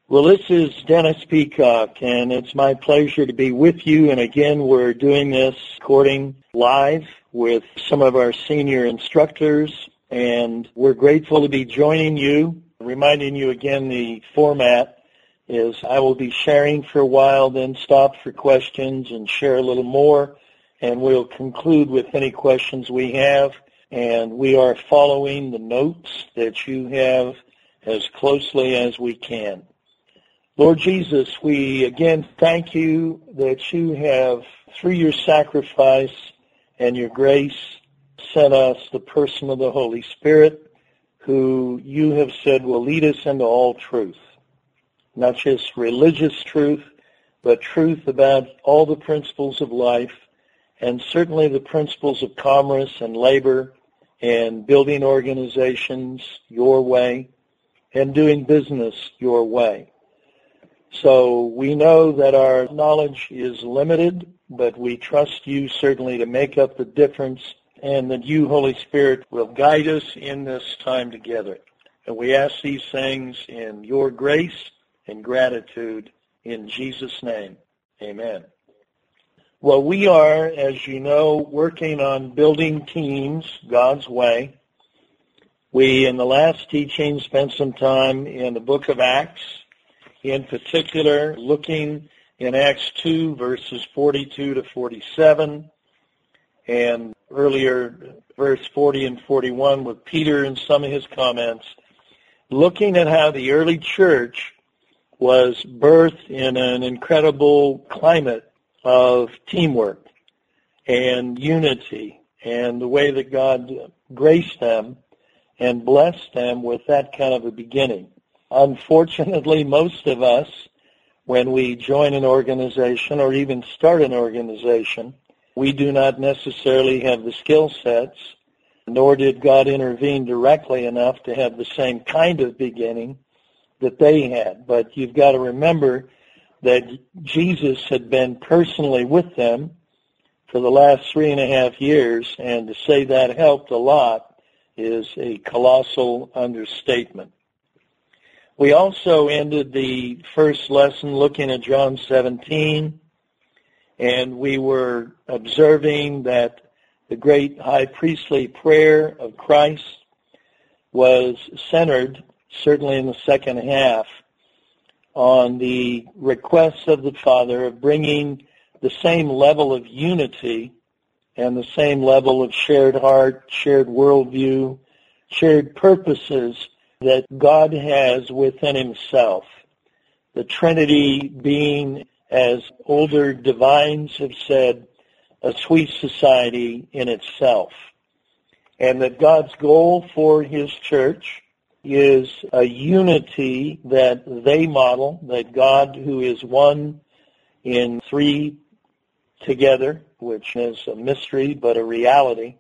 Well, this is Dennis Peacock, and it's my pleasure to be with you. And again, we're doing this recording live with some of our senior instructors, and we're grateful to be joining you. Reminding you again, the format is I will be sharing for a while, then stop for questions and share a little more, and we'll conclude with any questions we have. And we are following the notes that you have as closely as we can. Lord Jesus, we again thank you that you have, through your sacrifice and your grace, sent us the person of the Holy Spirit, who you have said will lead us into all truth. Not just religious truth, but truth about all the principles of life, and certainly the principles of commerce and labor and building organizations your way and doing business your way. So we know that our knowledge is limited, but we trust you certainly to make up the difference, and that you, Holy Spirit, will guide us in this time together. And we ask these things in your grace and gratitude in Jesus' name. Amen. Well, we are, as you know, working on building teams God's way. We, in the last teaching, spent some time in the book of Acts, in particular, looking in Acts 2, verses 42 to 47, and earlier, verse 40 and 41, with Peter and some of his comments, looking at how the early church was birthed in an incredible climate of teamwork and unity, and the way that God graced them and blessed them with that kind of a beginning. Unfortunately, most of us, when we join an organization or even start an organization, we do not necessarily have the skill sets, nor did God intervene directly enough to have the same kind of beginning that they had. But you've got to remember that Jesus had been personally with them for the last 3.5 years, and to say that helped a lot is a colossal understatement. We also ended the first lesson looking at John 17, and we were observing that the great high priestly prayer of Christ was centered, certainly in the second half, on the requests of the Father of bringing the same level of unity and the same level of shared heart, shared worldview, shared purposes that God has within himself. The Trinity being, as older divines have said, a sweet society in itself. And that God's goal for his church is a unity that they model, that God, who is one in three together, which is a mystery but a reality,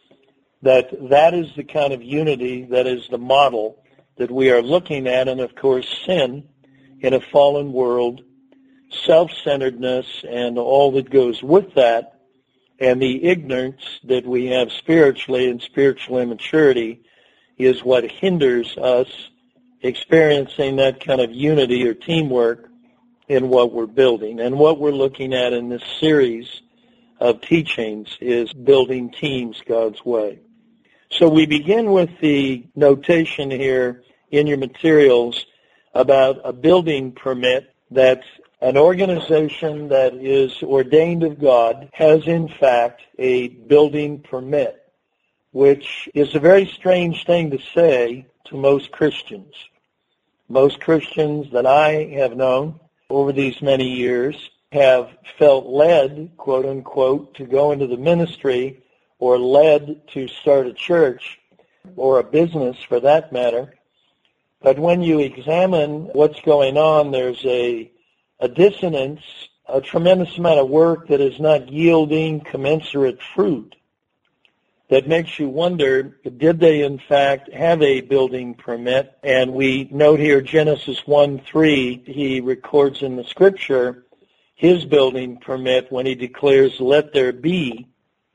that is the kind of unity that is the model that we are looking at. And of course, sin in a fallen world, self-centeredness and all that goes with that, and the ignorance that we have spiritually and spiritual immaturity is what hinders us experiencing that kind of unity or teamwork in what we're building. And what we're looking at in this series of teachings is building teams God's way. So we begin with the notation here in your materials about a building permit, that an organization that is ordained of God has in fact a building permit, which is a very strange thing to say to most Christians. Most Christians that I have known over these many years have felt led, quote unquote, to go into the ministry, or led to start a church or a business for that matter. But when you examine what's going on, there's a dissonance, a tremendous amount of work that is not yielding commensurate fruit, that makes you wonder, did they in fact have a building permit? And we note here Genesis 1:3, he records in the scripture his building permit when he declares, "Let there be."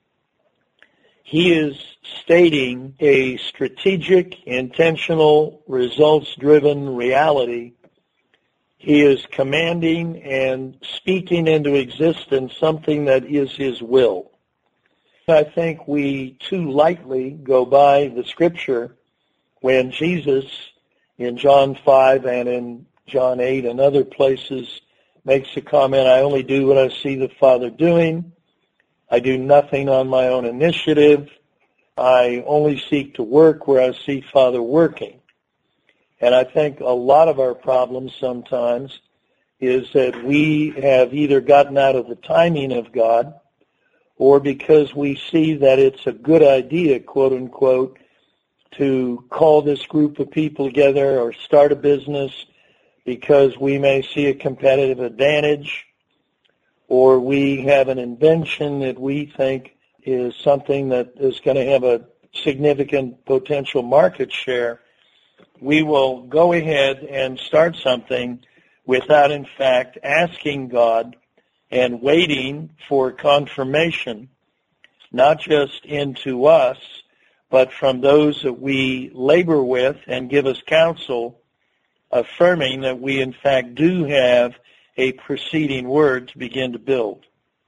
He is stating a strategic, intentional, results-driven reality He is commanding and speaking into existence something that is his will. I think we too lightly go by the Scripture when Jesus in John 5 and in John 8 and other places makes the comment, I only do what I see the Father doing. I do nothing on my own initiative. I only seek to work where I see Father working. And I think a lot of our problems sometimes is that we have either gotten out of the timing of God, or because we see that it's a good idea, quote unquote, to call this group of people together or start a business because we may see a competitive advantage, or we have an invention that we think is something that is going to have a significant potential market share. We will go ahead and start something without, in fact, asking God and waiting for confirmation, not just into us, but from those that we labor with and give us counsel, affirming that we, in fact, do have a preceding word to begin to build.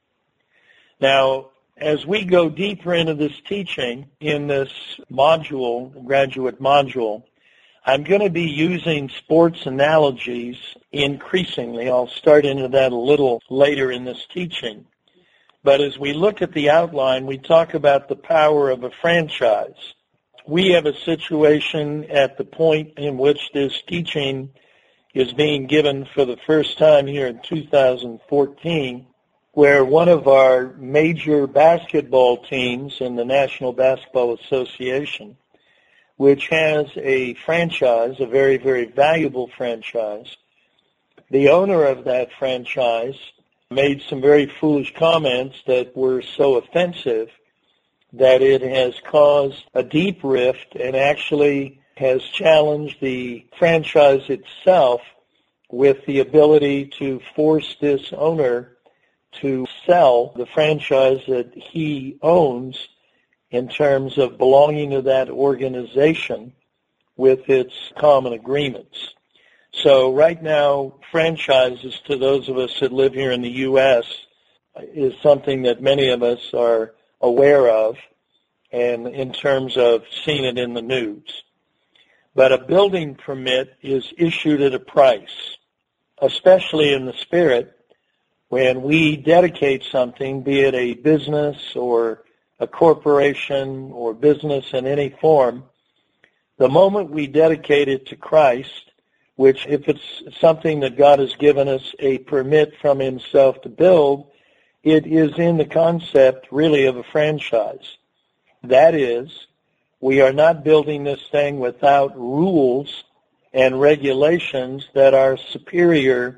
Now, as we go deeper into this teaching in this module, graduate module, I'm going to be using sports analogies increasingly. I'll start into that a little later in this teaching. But as we look at the outline, we talk about the power of a franchise. We have a situation at the point in which this teaching is being given for the first time here in 2014, where one of our major basketball teams in the National Basketball Association, which has a franchise, a very, very valuable franchise. The owner of that franchise made some very foolish comments that were so offensive that it has caused a deep rift and actually has challenged the franchise itself with the ability to force this owner to sell the franchise that he owns in terms of belonging to that organization with its common agreements. So right now, franchises, to those of us that live here in the U.S., is something that many of us are aware of, and in terms of seeing it in the news. But a building permit is issued at a price, especially in the spirit when we dedicate something, be it a business or a corporation or business in any form. The moment we dedicate it to Christ, which if it's something that God has given us a permit from himself to build, it is in the concept really of a franchise. That is, we are not building this thing without rules and regulations that are superior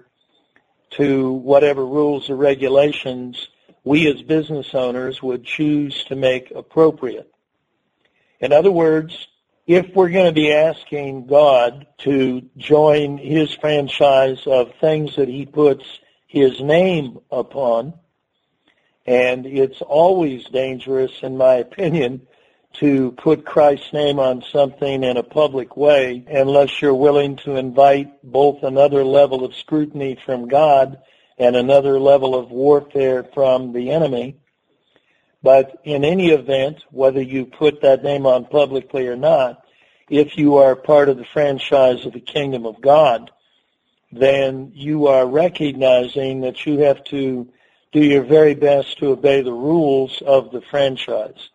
to whatever rules or regulations we as business owners would choose to make appropriate. In other words, if we're going to be asking God to join his franchise of things that he puts his name upon, and it's always dangerous, in my opinion, to put Christ's name on something in a public way unless you're willing to invite both another level of scrutiny from God and another level of warfare from the enemy. But in any event, whether you put that name on publicly or not, if you are part of the franchise of the kingdom of God, then you are recognizing that you have to do your very best to obey the rules of the franchise.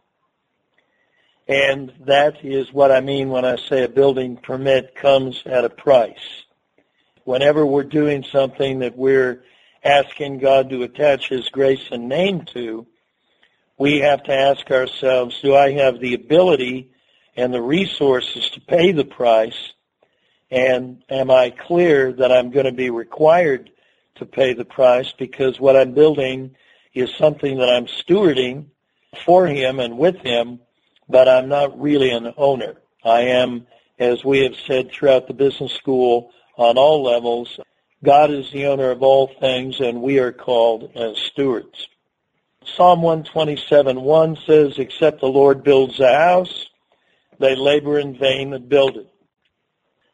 And that is what I mean when I say a building permit comes at a price. Whenever we're doing something that we're asking God to attach his grace and name to, we have to ask ourselves, do I have the ability and the resources to pay the price? And am I clear that I'm going to be required to pay the price because what I'm building is something that I'm stewarding for him and with him, but I'm not really an owner. I am, as we have said throughout the business school on all levels, God is the owner of all things, and we are called as stewards. Psalm 127:1 says, except the Lord builds a house, they labor in vain that build it.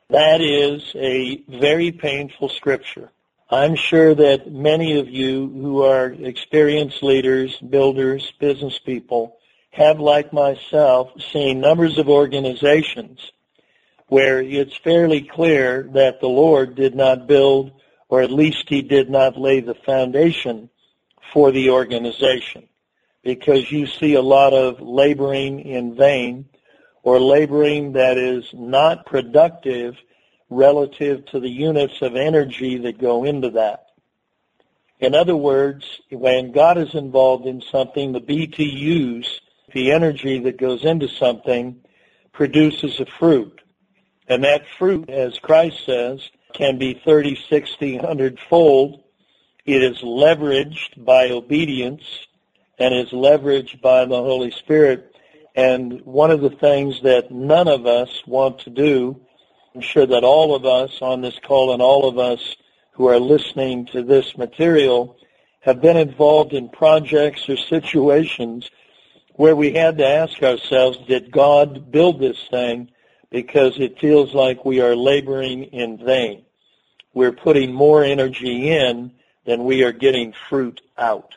That is a very painful scripture. I'm sure that many of you who are experienced leaders, builders, business people have, like myself, seen numbers of organizations where it's fairly clear that the Lord did not build, or at least He did not lay the foundation for the organization, because you see a lot of laboring in vain, or laboring that is not productive relative to the units of energy that go into that. In other words, when God is involved in something, the BTUs, the energy that goes into something, produces a fruit. And that fruit, as Christ says, can be 30, 60, 100-fold. It is leveraged by obedience and is leveraged by the Holy Spirit. And one of the things that none of us want to do, I'm sure that all of us on this call and all of us who are listening to this material have been involved in projects or situations where we had to ask ourselves, did God build this thing? Because it feels like we are laboring in vain. We're putting more energy in than we are getting fruit out.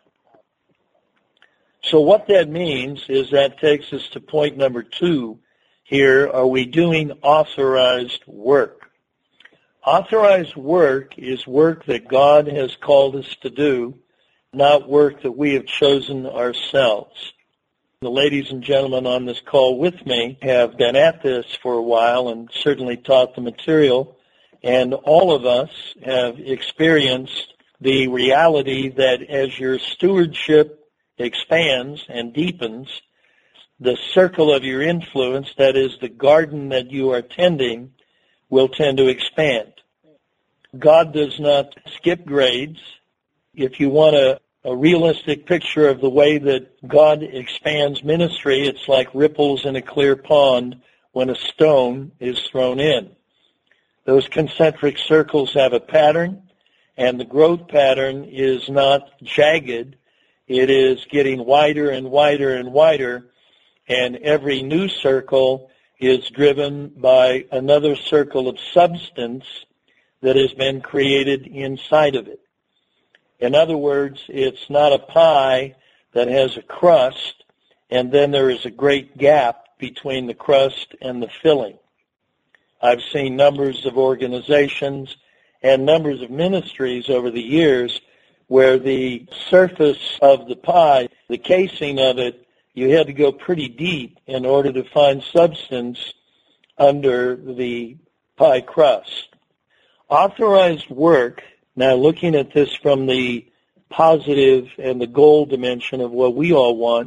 So what that means is that takes us to point number 2 here. Are we doing authorized work? Authorized work is work that God has called us to do, not work that we have chosen ourselves. The ladies and gentlemen on this call with me have been at this for a while and certainly taught the material, and all of us have experienced the reality that as your stewardship expands and deepens, the circle of your influence, that is the garden that you are tending, will tend to expand. God does not skip grades. If you want a realistic picture of the way that God expands ministry, it's like ripples in a clear pond when a stone is thrown in. Those concentric circles have a pattern, and the growth pattern is not jagged. It is getting wider and wider and wider, and every new circle is driven by another circle of substance that has been created inside of it. In other words, it's not a pie that has a crust, and then there is a great gap between the crust and the filling. I've seen numbers of organizations and numbers of ministries over the years where the surface of the pie, the casing of it, you had to go pretty deep in order to find substance under the pie crust. Authorized work, now looking at this from the positive and the goal dimension of what we all want,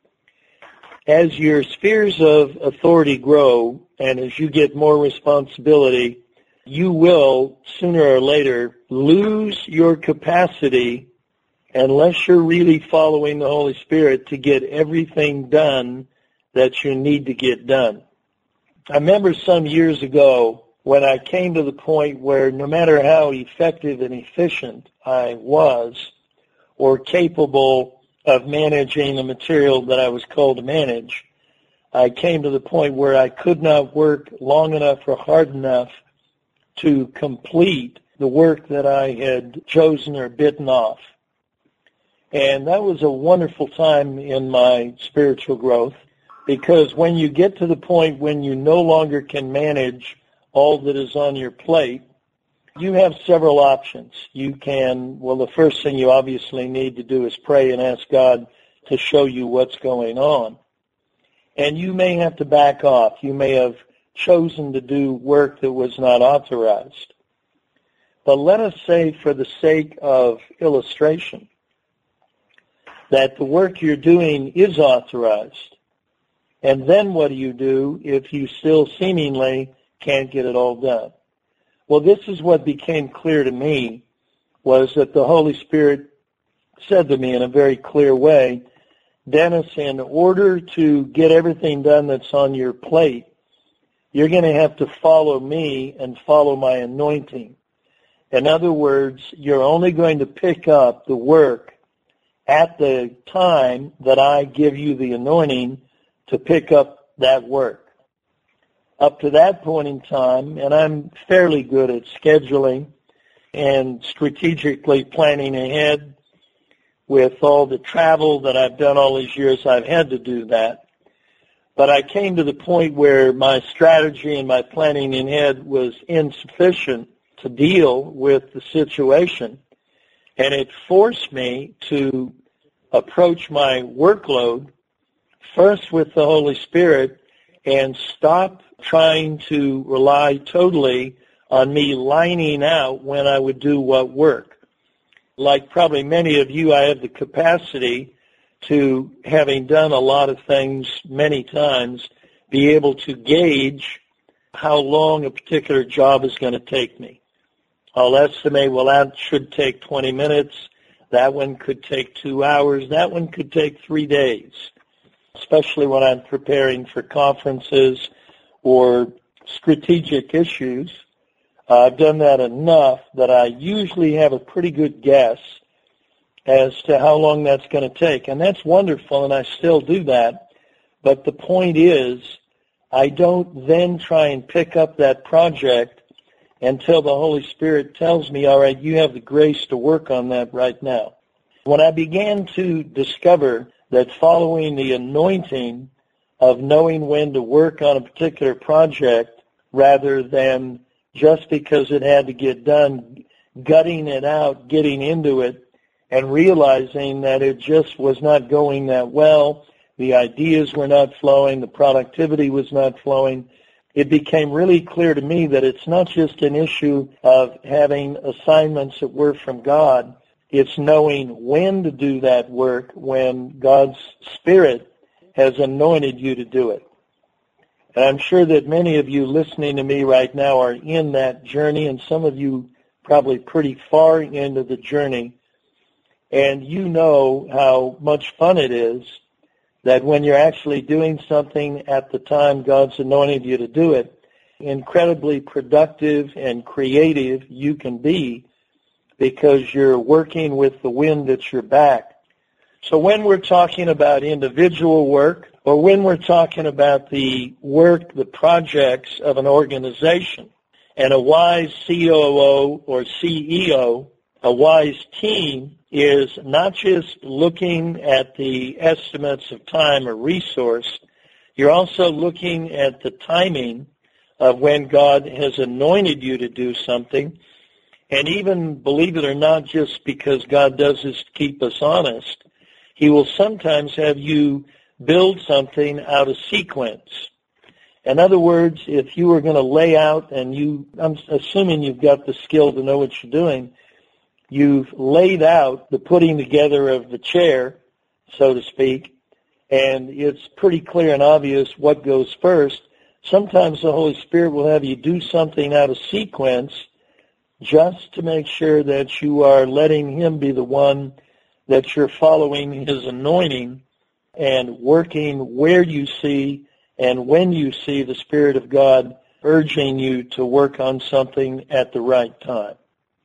as your spheres of authority grow and as you get more responsibility, you will, sooner or later, lose your capacity, unless you're really following the Holy Spirit, to get everything done that you need to get done. I remember some years ago when I came to the point where no matter how effective and efficient I was, or capable of managing the material that I was called to manage, I came to the point where I could not work long enough or hard enough to complete the work that I had chosen or bitten off. And that was a wonderful time in my spiritual growth, because when you get to the point when you no longer can manage all that is on your plate, you have several options. You can, well, the first thing you obviously need to do is pray and ask God to show you what's going on. And you may have to back off. You may have chosen to do work that was not authorized. But let us say, for the sake of illustration, that the work you're doing is authorized. And then what do you do if you still seemingly can't get it all done? Well, this is what became clear to me, was that the Holy Spirit said to me in a very clear way, Dennis, in order to get everything done that's on your plate, you're going to have to follow me and follow my anointing. In other words, you're only going to pick up the work at the time that I give you the anointing to pick up that work. up to that point in time, and I'm fairly good at scheduling and strategically planning ahead. With all the travel that I've done all these years, I've had to do that. But I came to the point where my strategy and my planning ahead was insufficient to deal with the situation, and it forced me to approach my workload first with the Holy Spirit and stop trying to rely totally on me lining out when I would do what work. Like probably many of you, I have the capacity to, having done a lot of things many times, be able to gauge how long a particular job is going to take me. I'll estimate, well, that should take 20 minutes. That one could take 2 hours. That one could take 3 days, especially when I'm preparing for conferences or strategic issues. I've done that enough that I usually have a pretty good guess as to how long that's going to take. And that's wonderful, and I still do that. But the point is, I don't then try and pick up that project until the Holy Spirit tells me, all right, you have the grace to work on that right now. When I began to discover that following the anointing of knowing when to work on a particular project rather than just because it had to get done, gutting it out, getting into it, and realizing that it just was not going that well, the ideas were not flowing, the productivity was not flowing, it became really clear to me that it's not just an issue of having assignments that were from God, it's knowing when to do that work when God's Spirit has anointed you to do it. And I'm sure that many of you listening to me right now are in that journey, and some of you probably pretty far into the journey. And you know how much fun it is that when you're actually doing something at the time God's anointed you to do it, incredibly productive and creative you can be because you're working with the wind at your back. So when we're talking about individual work, or when we're talking about the work, the projects of an organization, and a wise COO or CEO, a wise team is not just looking at the estimates of time or resource, you're also looking at the timing of when God has anointed you to do something, and even, believe it or not, just because God does this to keep us honest, He will sometimes have you build something out of sequence. In other words, if you were going to lay out, and I'm assuming you've got the skill to know what you're doing, you've laid out the putting together of the chair, so to speak, and it's pretty clear and obvious what goes first. Sometimes the Holy Spirit will have you do something out of sequence just to make sure that you are letting Him be the one that you're following His anointing and working where you see and when you see the Spirit of God urging you to work on something at the right time.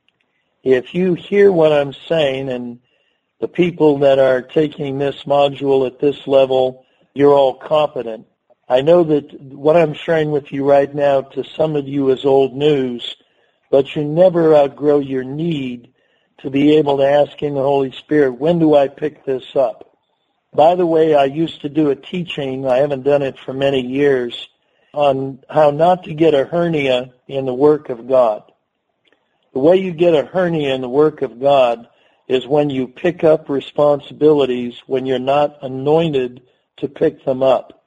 If you hear what I'm saying, and the people that are taking this module at this level, you're all competent. I know that what I'm sharing with you right now to some of you is old news, but you never outgrow your need to be able to ask in the Holy Spirit, when do I pick this up? By the way, I used to do a teaching, I haven't done it for many years, on how not to get a hernia in the work of God. The way you get a hernia in the work of God is when you pick up responsibilities when you're not anointed to pick them up.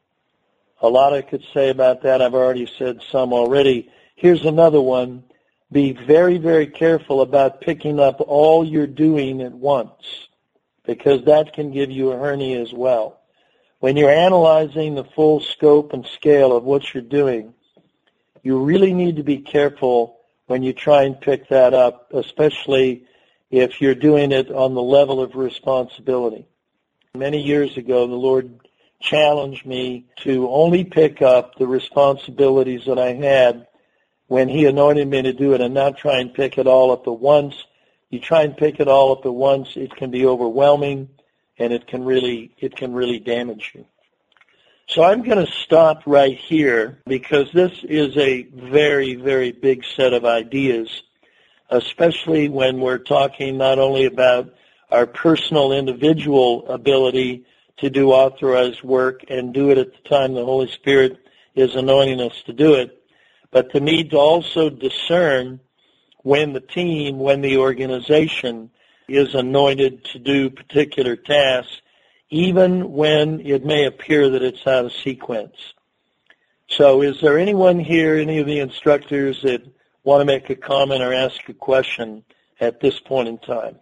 A lot I could say about that. I've already said some already. Here's another one. Be very, very careful about picking up all you're doing at once, because that can give you a hernia as well. When you're analyzing the full scope and scale of what you're doing, you really need to be careful when you try and pick that up, especially if you're doing it on the level of responsibility. Many years ago, the Lord challenged me to only pick up the responsibilities that I had when He anointed me to do it, and not try and pick it all up at once. You try and pick it all up at once, it can be overwhelming, and it can really damage you. So I'm going to stop right here because this is a very, very big set of ideas, especially when we're talking not only about our personal individual ability to do authorized work and do it at the time the Holy Spirit is anointing us to do it, but the need to also discern when the team, when the organization is anointed to do particular tasks, even when it may appear that it's out of sequence. So is there anyone here, any of the instructors that want to make a comment or ask a question at this point in time?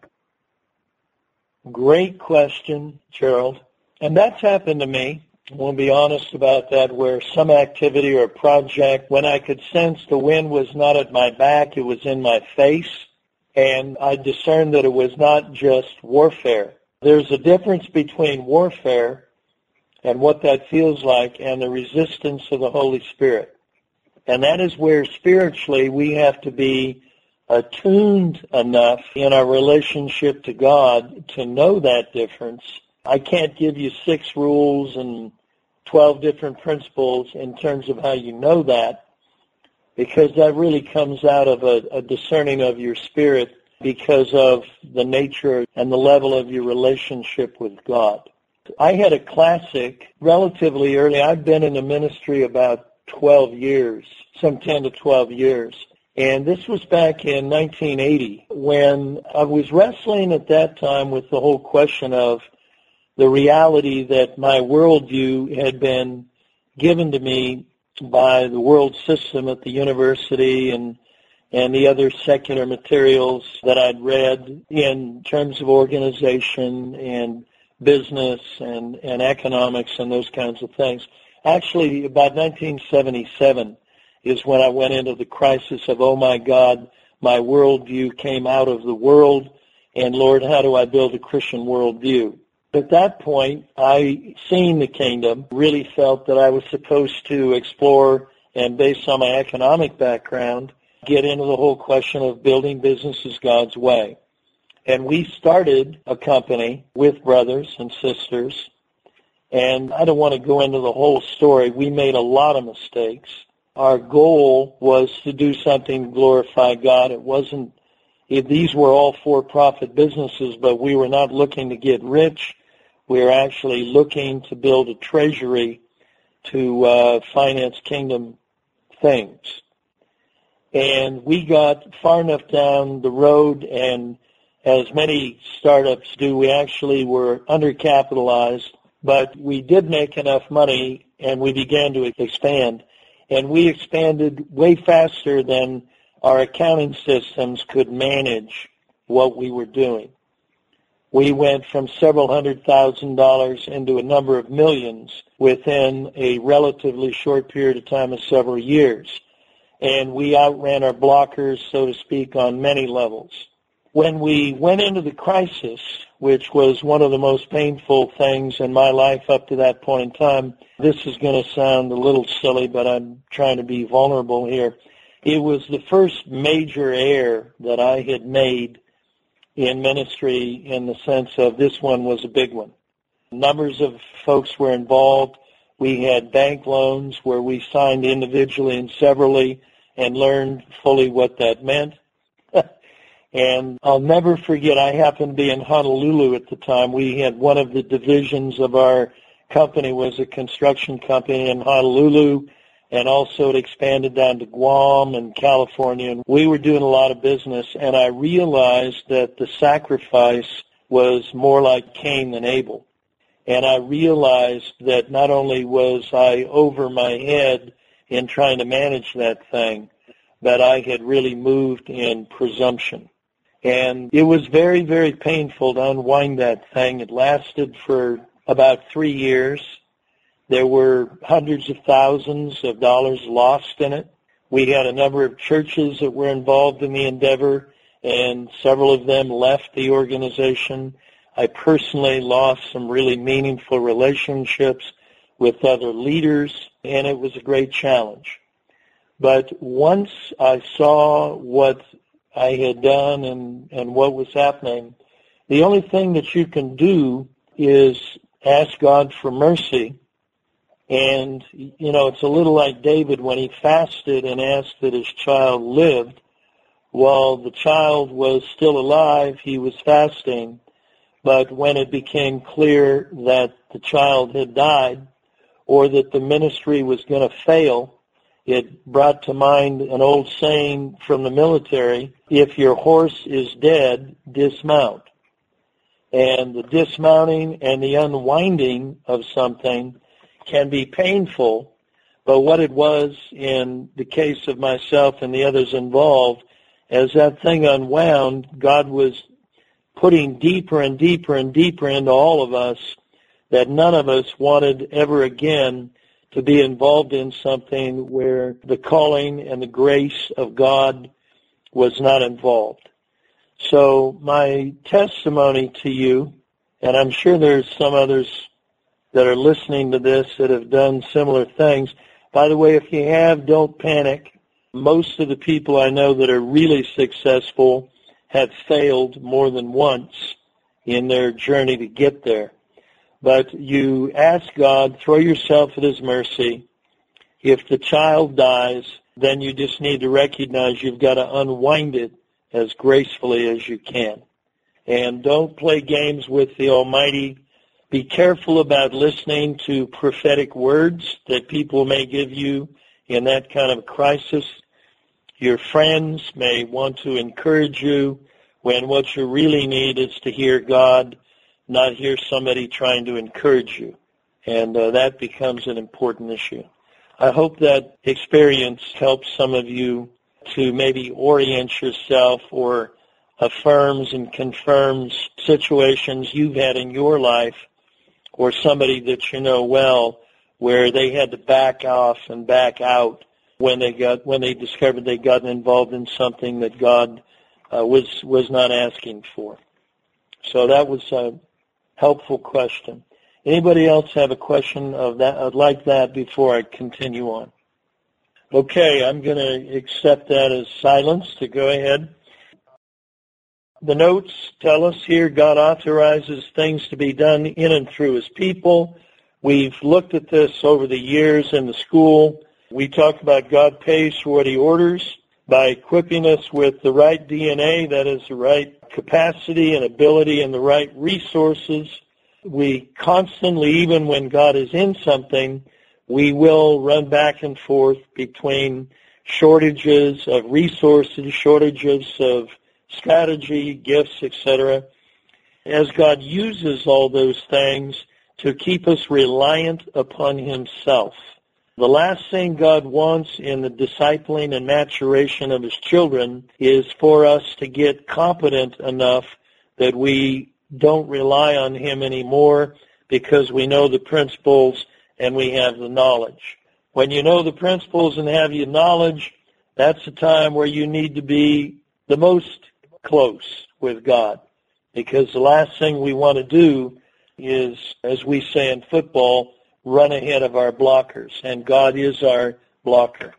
Great question, Gerald. And that's happened to me. I want to be honest about that, where some activity or project, when I could sense the wind was not at my back, it was in my face, and I discerned that it was not just warfare. There's a difference between warfare and what that feels like and the resistance of the Holy Spirit. And that is where spiritually we have to be attuned enough in our relationship to God to know that difference. I can't give you 6 rules and 12 different principles in terms of how you know that, because that really comes out of a discerning of your spirit because of the nature and the level of your relationship with God. I had a classic relatively early. I've been in the ministry about 12 years, some 10 to 12 years. And this was back in 1980 when I was wrestling at that time with the whole question of the reality that my worldview had been given to me by the world system at the university and the other secular materials that I'd read in terms of organization and business and economics and those kinds of things. Actually, about 1977 is when I went into the crisis of, oh my God, my worldview came out of the world, and Lord, how do I build a Christian worldview? At that point, I, seeing the kingdom, really felt that I was supposed to explore, and based on my economic background, get into the whole question of building businesses God's way. And we started a company with brothers and sisters, and I don't want to go into the whole story. We made a lot of mistakes. Our goal was to do something to glorify God. These were all for-profit businesses, but we were not looking to get rich. We were actually looking to build a treasury to finance kingdom things. And we got far enough down the road, and as many startups do, we actually were undercapitalized, but we did make enough money, and we began to expand. And we expanded way faster than our accounting systems could manage what we were doing. We went from several $100,000 into a number of millions within a relatively short period of time of several years. And we outran our blockers, so to speak, on many levels. When we went into the crisis, which was one of the most painful things in my life up to that point in time, this is going to sound a little silly, but I'm trying to be vulnerable here. It was the first major error that I had made in ministry in the sense of this one was a big one. Numbers of folks were involved. We had bank loans where we signed individually and severally and learned fully what that meant. And I'll never forget, I happened to be in Honolulu at the time. We had one of the divisions of our company was a construction company in Honolulu, and also it expanded down to Guam and California. And we were doing a lot of business, and I realized that the sacrifice was more like Cain than Abel. And I realized that not only was I over my head in trying to manage that thing, but I had really moved in presumption. And it was very, very painful to unwind that thing. It lasted for about 3 years. There were hundreds of thousands of dollars lost in it. We had a number of churches that were involved in the endeavor, and several of them left the organization. I personally lost some really meaningful relationships with other leaders, and it was a great challenge. But once I saw what I had done and what was happening, the only thing that you can do is ask God for mercy And, it's a little like David when he fasted and asked that his child lived. While the child was still alive, he was fasting. But when it became clear that the child had died or that the ministry was going to fail, it brought to mind an old saying from the military, if your horse is dead, dismount. And the dismounting and the unwinding of something can be painful, but what it was in the case of myself and the others involved, as that thing unwound, God was putting deeper and deeper and deeper into all of us that none of us wanted ever again to be involved in something where the calling and the grace of God was not involved. So my testimony to you, and I'm sure there's some others that are listening to this that have done similar things. By the way, if you have, don't panic. Most of the people I know that are really successful have failed more than once in their journey to get there. But you ask God, throw yourself at His mercy. If the child dies, then you just need to recognize you've got to unwind it as gracefully as you can. And don't play games with the Almighty. Be careful about listening to prophetic words that people may give you in that kind of a crisis. Your friends may want to encourage you when what you really need is to hear God, not hear somebody trying to encourage you. And that becomes an important issue. I hope that experience helps some of you to maybe orient yourself or affirms and confirms situations you've had in your life or somebody that you know well where they had to back off and back out when they discovered they'd gotten involved in something that God was not asking for. So that was a helpful question. Anybody else have a question of that like that before I continue on? Okay, I'm going to accept that as silence to go ahead. The notes tell us here God authorizes things to be done in and through His people. We've looked at this over the years in the school. We talked about God pays for what He orders by equipping us with the right DNA, that is the right capacity and ability and the right resources. We constantly, even when God is in something, we will run back and forth between shortages of resources, shortages of strategy, gifts, etc., as God uses all those things to keep us reliant upon Himself. The last thing God wants in the discipling and maturation of His children is for us to get competent enough that we don't rely on Him anymore because we know the principles and we have the knowledge. When you know the principles and have your knowledge, that's the time where you need to be the most close with God, because the last thing we want to do is, as we say in football, run ahead of our blockers, and God is our blocker.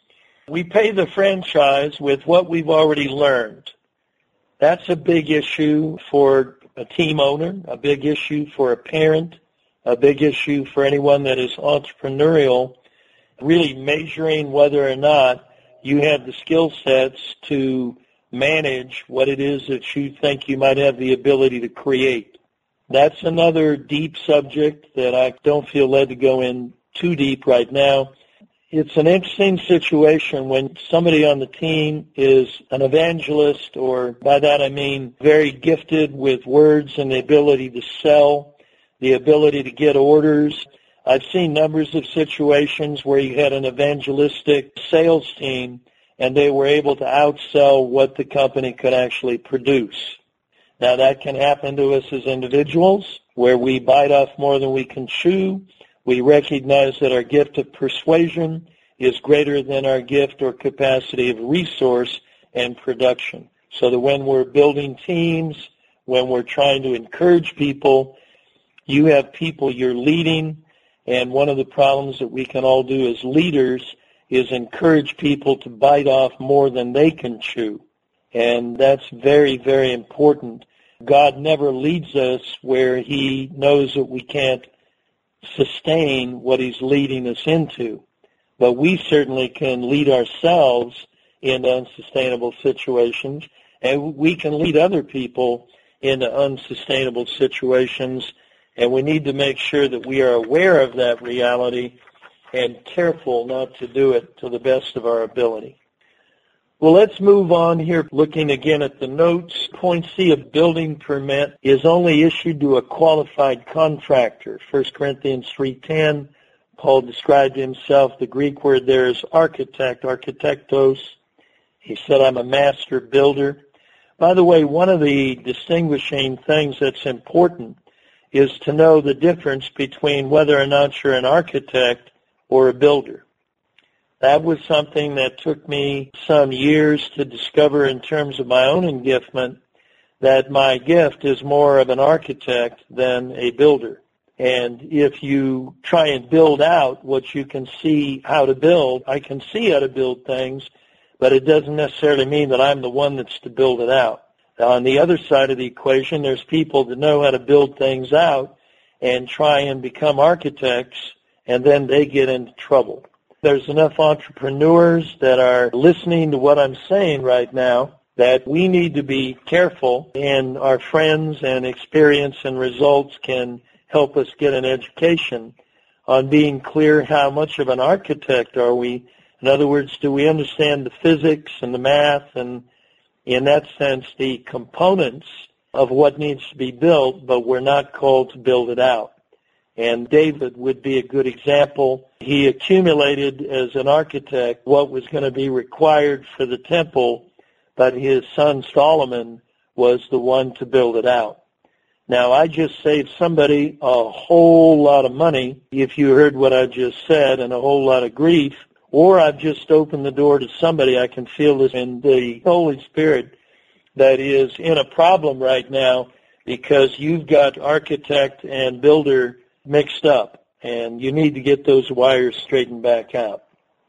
We pay the franchise with what we've already learned. That's a big issue for a team owner, a big issue for a parent, a big issue for anyone that is entrepreneurial, really measuring whether or not you have the skill sets to manage what it is that you think you might have the ability to create. That's another deep subject that I don't feel led to go in too deep right now. It's an interesting situation when somebody on the team is an evangelist, or by that I mean very gifted with words and the ability to sell, the ability to get orders. I've seen numbers of situations where you had an evangelistic sales team and they were able to outsell what the company could actually produce. Now that can happen to us as individuals, where we bite off more than we can chew. We recognize that our gift of persuasion is greater than our gift or capacity of resource and production. So that when we're building teams, when we're trying to encourage people, you have people you're leading, and one of the problems that we can all do as leaders is encourage people to bite off more than they can chew. And that's very, very important. God never leads us where He knows that we can't sustain what he's leading us into. But we certainly can lead ourselves into unsustainable situations, and we can lead other people into unsustainable situations, and we need to make sure that we are aware of that reality and careful not to do it to the best of our ability. Well, let's move on here, looking again at the notes. Point C, a building permit is only issued to a qualified contractor. 1 Corinthians 3:10, Paul described himself. The Greek word there is architect, architectos. He said, I'm a master builder. By the way, one of the distinguishing things that's important is to know the difference between whether or not you're an architect or a builder. That was something that took me some years to discover in terms of my own engiftment, that my gift is more of an architect than a builder. And if you try and build out what you can see how to build, I can see how to build things, but it doesn't necessarily mean that I'm the one that's to build it out. Now, on the other side of the equation, there's people that know how to build things out and try and become architects, and then they get into trouble. There's enough entrepreneurs that are listening to what I'm saying right now that we need to be careful, and our friends and experience and results can help us get an education on being clear how much of an architect are we. In other words, do we understand the physics and the math and, in that sense, the components of what needs to be built, but we're not called to build it out. And David would be a good example. He accumulated as an architect what was going to be required for the temple, but his son Solomon was the one to build it out. Now, I just saved somebody a whole lot of money, if you heard what I just said, and a whole lot of grief, or I've just opened the door to somebody, I can feel this in the Holy Spirit, that is in a problem right now because you've got architect and builder mixed up, and you need to get those wires straightened back out.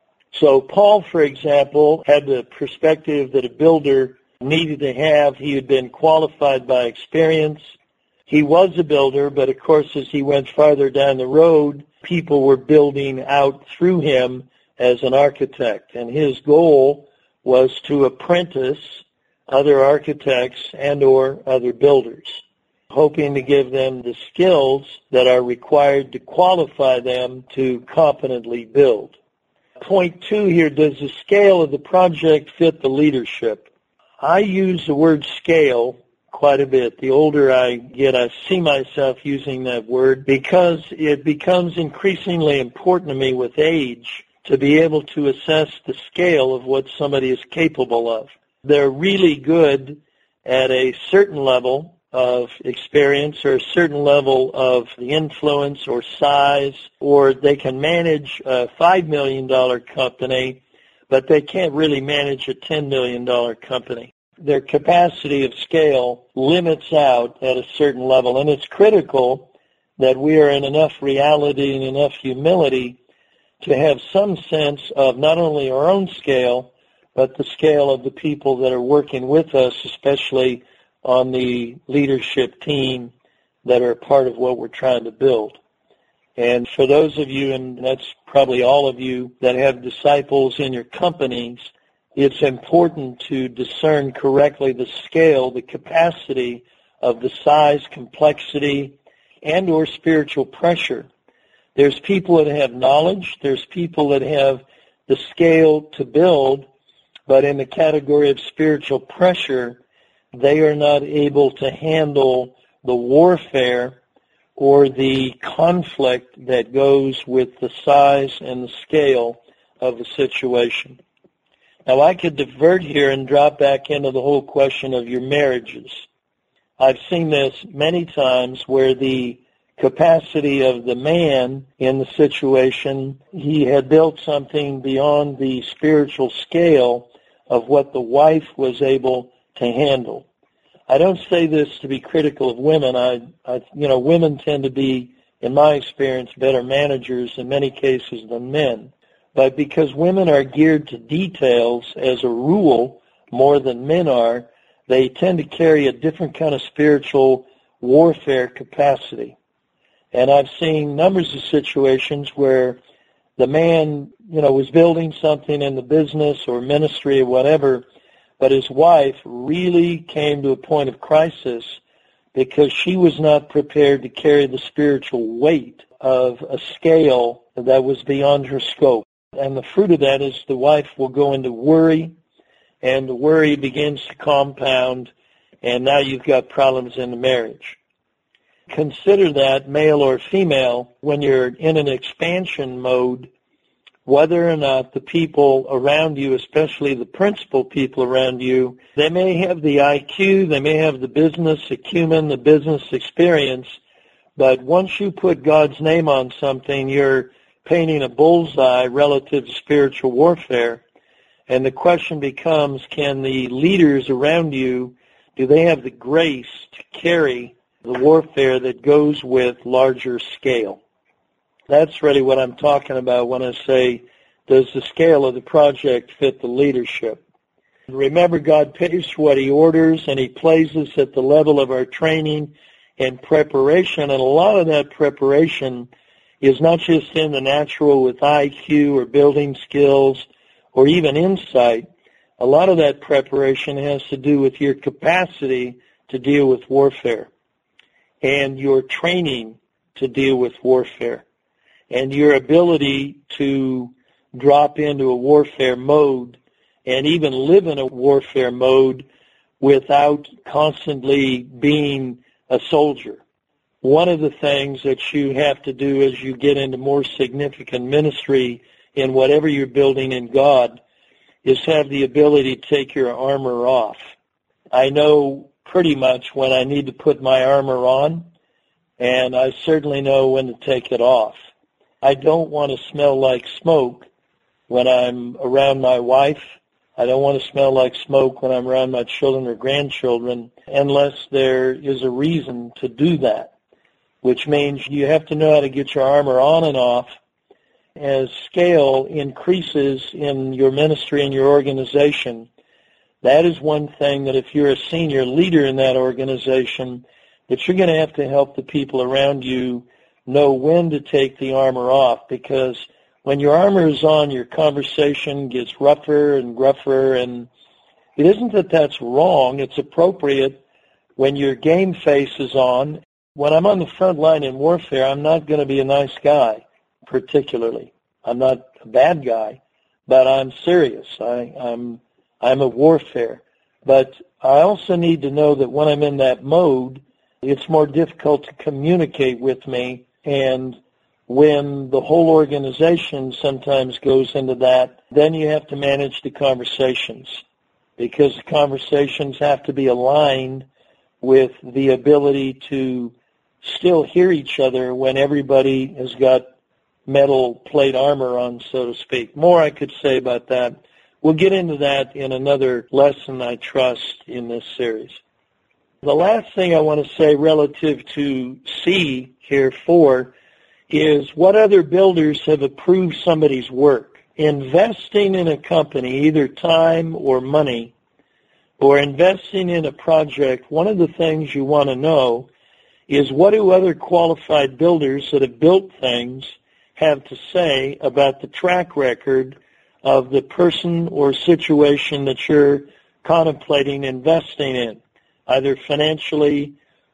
So Paul, for example, had the perspective that a builder needed to have. He had been qualified by experience. He was a builder, but of course as he went farther down the road, people were building out through him as an architect, and his goal was to apprentice other architects and or other builders, hoping to give them the skills that are required to qualify them to competently build. Point 2 here, does the scale of the project fit the leadership? I use the word scale quite a bit. The older I get, I see myself using that word because it becomes increasingly important to me with age to be able to assess the scale of what somebody is capable of. They're really good at a certain level of experience or a certain level of the influence or size, or they can manage a $5 million company, but they can't really manage a $10 million company. Their capacity of scale limits out at a certain level, and it's critical that we are in enough reality and enough humility to have some sense of not only our own scale, but the scale of the people that are working with us, especially on the leadership team that are part of what we're trying to build. And for those of you, and that's probably all of you, that have disciples in your companies, it's important to discern correctly the scale, the capacity of the size, complexity, and or spiritual pressure. There's people that have knowledge, there's people that have the scale to build, but in the category of spiritual pressure, they are not able to handle the warfare or the conflict that goes with the size and the scale of the situation. Now, I could divert here and drop back into the whole question of your marriages. I've seen this many times where the capacity of the man in the situation, he had built something beyond the spiritual scale of what the wife was able to handle. I don't say this to be critical of women. Women tend to be, in my experience, better managers in many cases than men. But because women are geared to details as a rule more than men are, they tend to carry a different kind of spiritual warfare capacity. And I've seen numbers of situations where the man, was building something in the business or ministry or whatever, but his wife really came to a point of crisis because she was not prepared to carry the spiritual weight of a scale that was beyond her scope. And the fruit of that is the wife will go into worry, and the worry begins to compound, and now you've got problems in the marriage. Consider that, male or female, when you're in an expansion mode, whether or not the people around you, especially the principal people around you, they may have the IQ, they may have the business acumen, the business experience, but once you put God's name on something, you're painting a bullseye relative to spiritual warfare. And the question becomes, can the leaders around you, do they have the grace to carry the warfare that goes with larger scale? That's really what I'm talking about when I say, does the scale of the project fit the leadership? Remember, God pays for what He orders, and He places at the level of our training and preparation, and a lot of that preparation is not just in the natural with IQ or building skills or even insight. A lot of that preparation has to do with your capacity to deal with warfare and your training to deal with warfare and your ability to drop into a warfare mode and even live in a warfare mode without constantly being a soldier. One of the things that you have to do as you get into more significant ministry in whatever you're building in God is have the ability to take your armor off. I know pretty much when I need to put my armor on, and I certainly know when to take it off. I don't want to smell like smoke when I'm around my wife. I don't want to smell like smoke when I'm around my children or grandchildren unless there is a reason to do that, which means you have to know how to get your armor on and off. As scale increases in your ministry and your organization, that is one thing that if you're a senior leader in that organization, that you're going to help the people around you know when to take the armor off, because when your armor is on, your conversation gets rougher and gruffer, and it isn't that that's wrong. It's appropriate when your game face is on. When I'm on the front line in warfare, I'm not going to be a nice guy, particularly. I'm not a bad guy, but I'm serious. I'm a warfare. But I also need to know that when I'm in that mode, it's more difficult to communicate with me, and when the whole organization sometimes goes into that, then you have to manage the conversations, because the conversations have to be aligned with the ability to still hear each other when everybody has got metal plate armor on, so to speak. More I could say about that. We'll get into that in another lesson, I trust, in this series. The last thing I want to say relative to C here, 4, is what other builders have approved somebody's work. Investing in a company, either time or money, or investing in a project, one of the things you want to know is what do other qualified builders that have built things have to say about the track record of the person or situation that you're contemplating investing in, either financially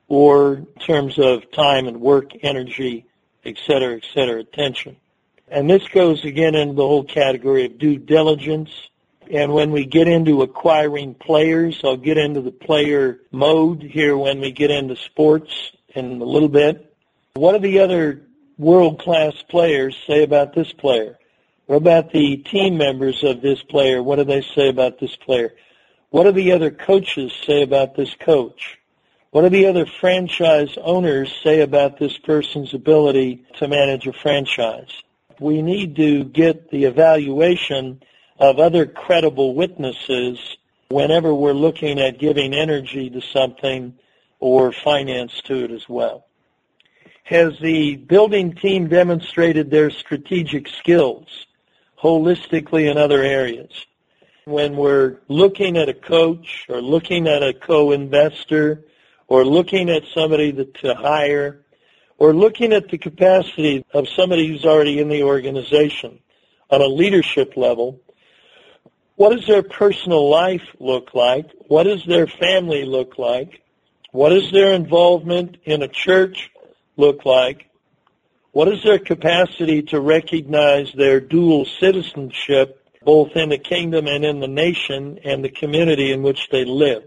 or in terms of time and work, energy, et cetera, attention. And this goes again into the whole category of due diligence. And when we get into acquiring players, I'll get into the player mode here when we get into sports in a little bit. What do the other world-class players say about this player? What about the team members of this player? What do they say about this player? What do the other coaches say about this coach? What do the other franchise owners say about this person's ability to manage a franchise? We need to get the evaluation of other credible witnesses whenever we're looking at giving energy to something or finance to it as well. Has the building team demonstrated their strategic skills holistically in other areas? When we're looking at a coach or looking at a co-investor or looking at somebody to hire, or looking at the capacity of somebody who's already in the organization on a leadership level, what does their personal life look like? What does their family look like? What does their involvement in a church look like? What is their capacity to recognize their dual citizenship, both in the kingdom and in the nation and the community in which they live?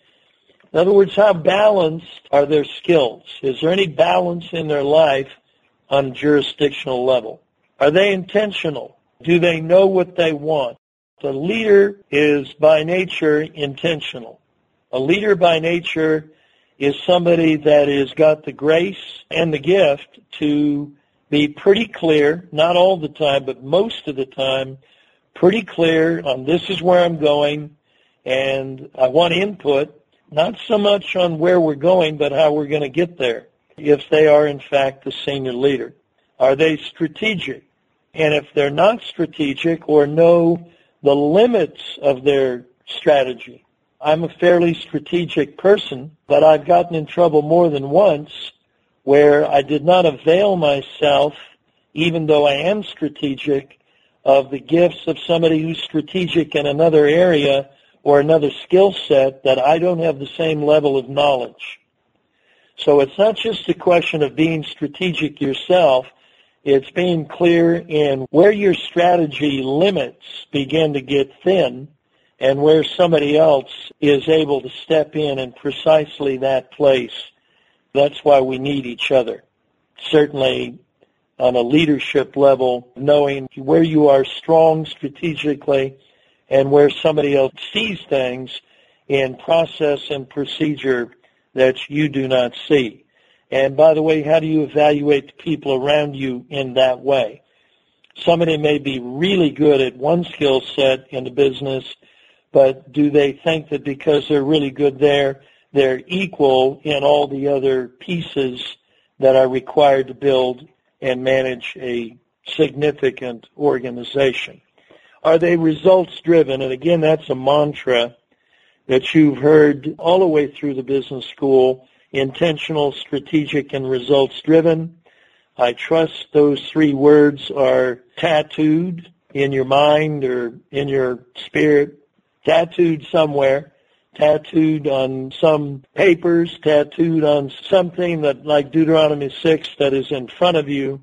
In other words, how balanced are their skills? Is there any balance in their life on a jurisdictional level? Are they intentional? Do they know what they want? The leader is by nature intentional. A leader by nature is somebody that has got the grace and the gift to be pretty clear, not all the time, but most of the time, pretty clear on this is where I'm going, and I want input, not so much on where we're going, but how we're going to get there, if they are, in fact, the senior leader. Are they strategic? And if they're not strategic or know the limits of their strategy, I'm a fairly strategic person, but I've gotten in trouble more than once where I did not avail myself, even though I am strategic, of the gifts of somebody who's strategic in another area or another skill set that I don't have the same level of knowledge. So it's not just a question of being strategic yourself, it's being clear in where your strategy limits begin to get thin and where somebody else is able to step in precisely that place. That's why we need each other. Certainly on a leadership level, knowing where you are strong strategically and where somebody else sees things in process and procedure that you do not see. And by the way, how do you evaluate the people around you in that way? Somebody may be really good at one skill set in the business, but do they think that because they're really good there, they're equal in all the other pieces that are required to build and manage a significant organization? Are they results driven? And again, that's a mantra that you've heard all the way through the business school: intentional, strategic, and results driven. I trust those three words are tattooed in your mind or in your spirit, tattooed somewhere, tattooed on some papers, tattooed on something that, like Deuteronomy 6, that is in front of you,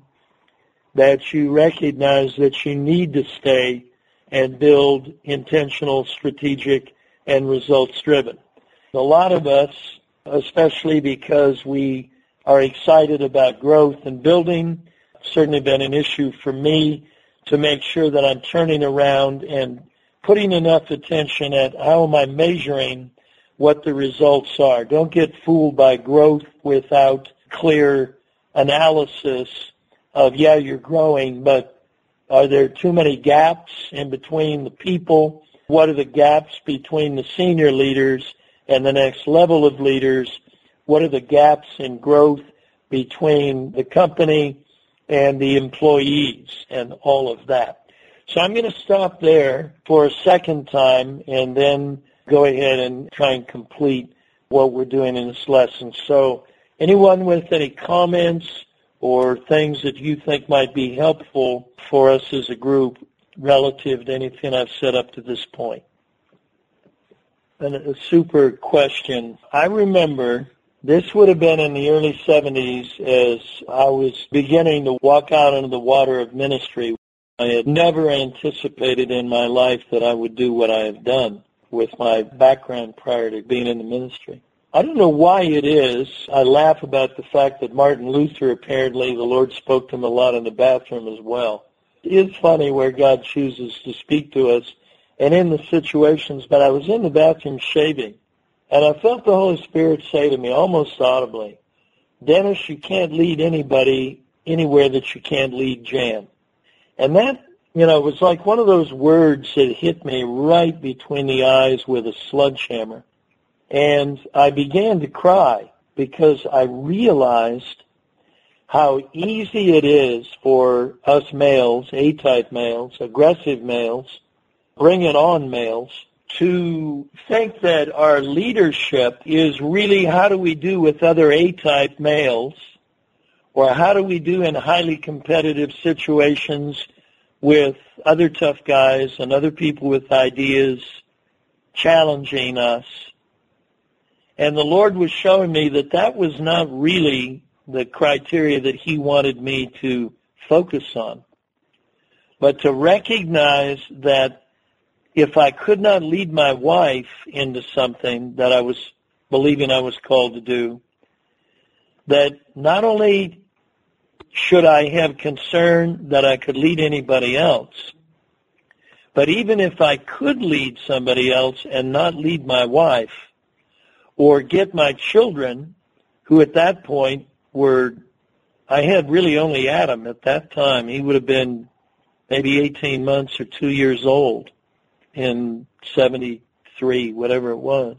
that you recognize that you need to stay and build intentional, strategic, and results-driven. A lot of us, especially because we are excited about growth and building, certainly been an issue for me to make sure that I'm turning around and putting enough attention at how am I measuring what the results are. Don't get fooled by growth without clear analysis of, yeah, you're growing, but are there too many gaps in between the people? What are the gaps between the senior leaders and the next level of leaders? What are the gaps in growth between the company and the employees and all of that? So I'm going to stop there for a second time and then go ahead and try and complete what we're doing in this lesson. So anyone with any comments or things that you think might be helpful for us as a group relative to anything I've said up to this point? And a super question. I remember this would have been in the early 70s as I was beginning to walk out into the water of ministry. I had never anticipated in my life that I would do what I have done with my background prior to being in the ministry. I don't know why it is. I laugh about the fact that Martin Luther, apparently, the Lord spoke to him a lot in the bathroom as well. It is funny where God chooses to speak to us and in the situations, but I was in the bathroom shaving, and I felt the Holy Spirit say to me almost audibly, Dennis, you can't lead anybody anywhere that you can't lead Jan. And that, was like one of those words that hit me right between the eyes with a sledgehammer. And I began to cry because I realized how easy it is for us males, A-type males, aggressive males, bring it on males, to think that our leadership is really how do we do with other A-type males Or how do we do in highly competitive situations with other tough guys and other people with ideas challenging us? And the Lord was showing me that that was not really the criteria that He wanted me to focus on, but to recognize that if I could not lead my wife into something that I was believing I was called to do, that not only should I have concern that I could lead anybody else, but even if I could lead somebody else and not lead my wife, or get my children, who at that point I had really only Adam at that time. He would have been maybe 18 months or 2 years old in 73, whatever it was.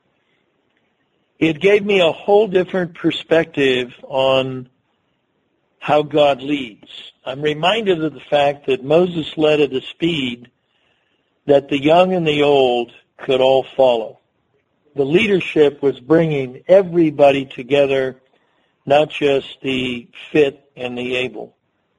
It gave me a whole different perspective on how God leads. I'm reminded of the fact that Moses led at a speed that the young and the old could all follow. The leadership was bringing everybody together, not just the fit and the able.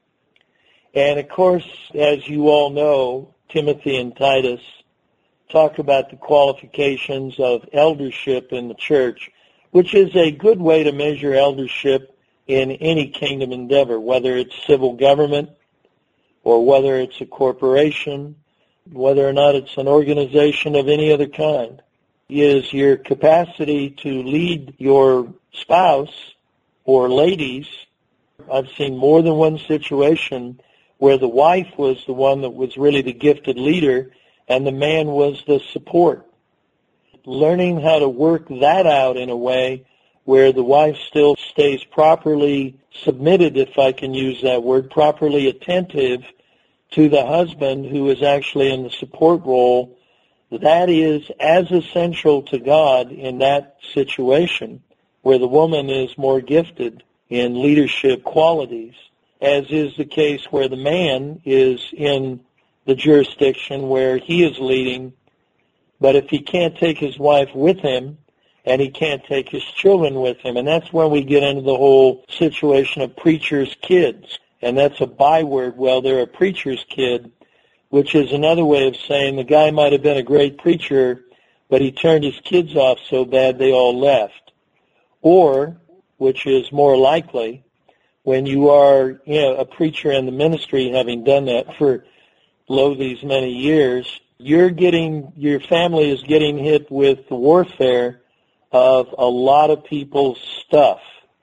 And of course, as you all know, Timothy and Titus talk about the qualifications of eldership in the church, which is a good way to measure eldership in any kingdom endeavor, whether it's civil government or whether it's a corporation, whether or not it's an organization of any other kind, is your capacity to lead your spouse or ladies. I've seen more than one situation where the wife was the one that was really the gifted leader and the man was the support. Learning how to work that out in a way where the wife still stays properly submitted, if I can use that word, properly attentive to the husband who is actually in the support role, that is as essential to God in that situation where the woman is more gifted in leadership qualities, as is the case where the man is in the jurisdiction where he is leading, but if he can't take his wife with him and he can't take his children with him, and that's when we get into the whole situation of preacher's kids, and that's a byword. Well, they're a preacher's kid, which is another way of saying the guy might have been a great preacher, but he turned his kids off so bad they all left. Or, which is more likely, when you are a preacher in the ministry, having done that for these many years, your family is getting hit with the warfare of a lot of people's stuff.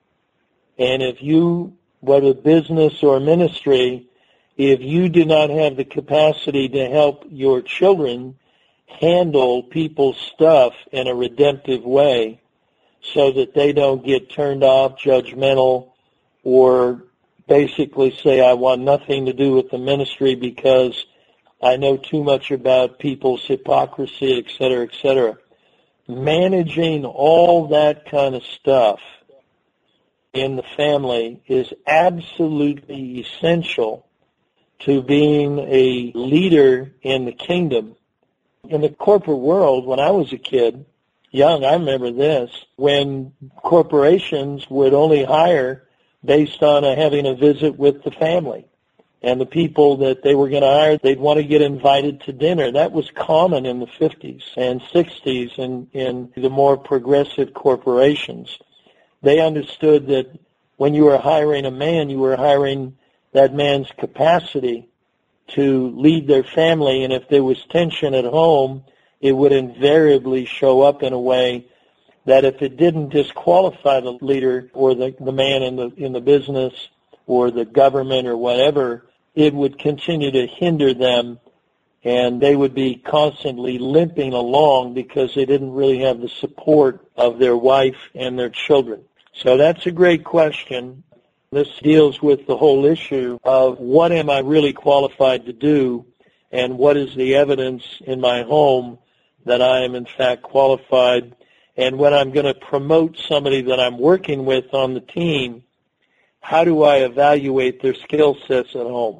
And if you, whether business or ministry, if you do not have the capacity to help your children handle people's stuff in a redemptive way so that they don't get turned off, judgmental, or basically say, I want nothing to do with the ministry because I know too much about people's hypocrisy, et cetera, et cetera. Managing all that kind of stuff in the family is absolutely essential to being a leader in the kingdom. In the corporate world, when I was a kid, young, I remember this, when corporations would only hire based on having a visit with the family. And the people that they were going to hire, they'd want to get invited to dinner. That was common in the 50s and 60s in the more progressive corporations. They understood that when you were hiring a man, you were hiring that man's capacity to lead their family, and if there was tension at home, it would invariably show up in a way that if it didn't disqualify the leader or the man in the business or the government or whatever, it would continue to hinder them, and they would be constantly limping along because they didn't really have the support of their wife and their children. So that's a great question. This deals with the whole issue of what am I really qualified to do and what is the evidence in my home that I am in fact qualified. And when I'm going to promote somebody that I'm working with on the team, how do I evaluate their skill sets at home?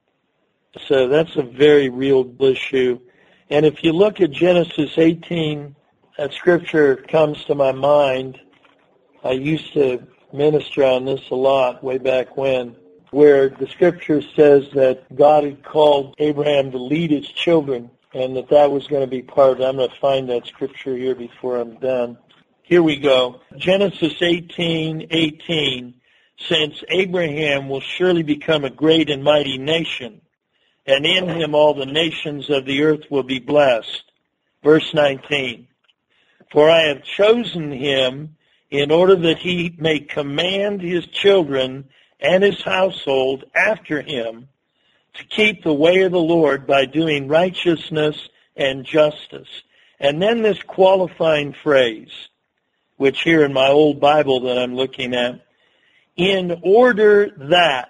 So that's a very real issue. And if you look at Genesis 18, that scripture comes to my mind. I used to minister on this a lot way back when, where the scripture says that God had called Abraham to lead his children and that was going to be part of it. I'm going to find that scripture here before I'm done. Here we go. Genesis 18:18, since Abraham will surely become a great and mighty nation, and in him all the nations of the earth will be blessed. Verse 19, for I have chosen him in order that he may command his children and his household after him to keep the way of the Lord by doing righteousness and justice. And then this qualifying phrase, which here in my old Bible that I'm looking at, in order that,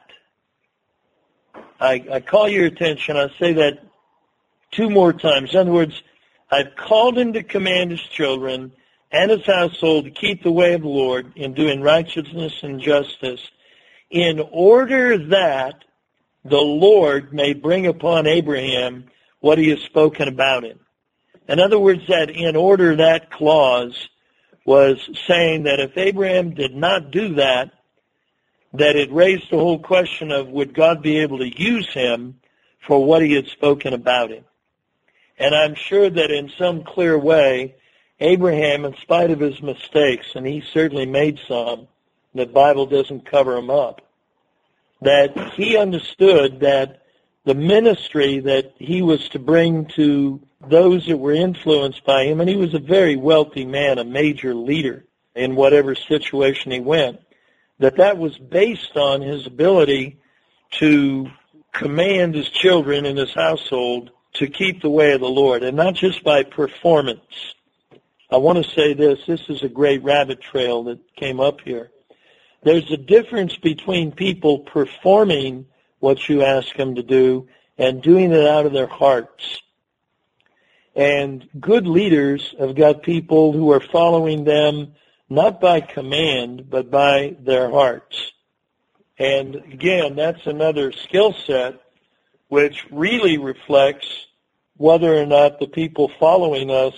I call your attention, I say that 2 more times. In other words, I've called him to command his children and his household to keep the way of the Lord in doing righteousness and justice, in order that the Lord may bring upon Abraham what he has spoken about him. In other words, that in order that clause was saying that if Abraham did not do that, that it raised the whole question of would God be able to use him for what he had spoken about him. And I'm sure that in some clear way, Abraham, in spite of his mistakes, and he certainly made some, the Bible doesn't cover him up, that he understood that the ministry that he was to bring to those that were influenced by him, and he was a very wealthy man, a major leader in whatever situation he went, that was based on his ability to command his children and his household to keep the way of the Lord, and not just by performance. I want to say this is a great rabbit trail that came up here. There's a difference between people performing what you ask them to do and doing it out of their hearts. And good leaders have got people who are following them not by command, but by their hearts. And again, that's another skill set which really reflects whether or not the people following us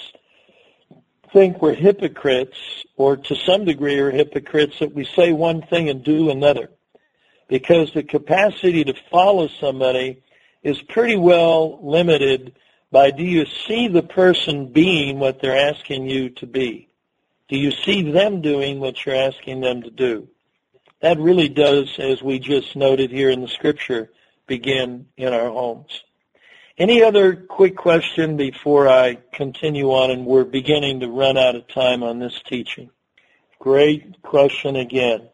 think we're hypocrites, or to some degree are hypocrites, that we say one thing and do another. Because the capacity to follow somebody is pretty well limited by, do you see the person being what they're asking you to be? Do you see them doing what you're asking them to do? That really does, as we just noted here in the scripture, begin in our homes. Any other quick question before I continue on, and we're beginning to run out of time on this teaching? Great question again.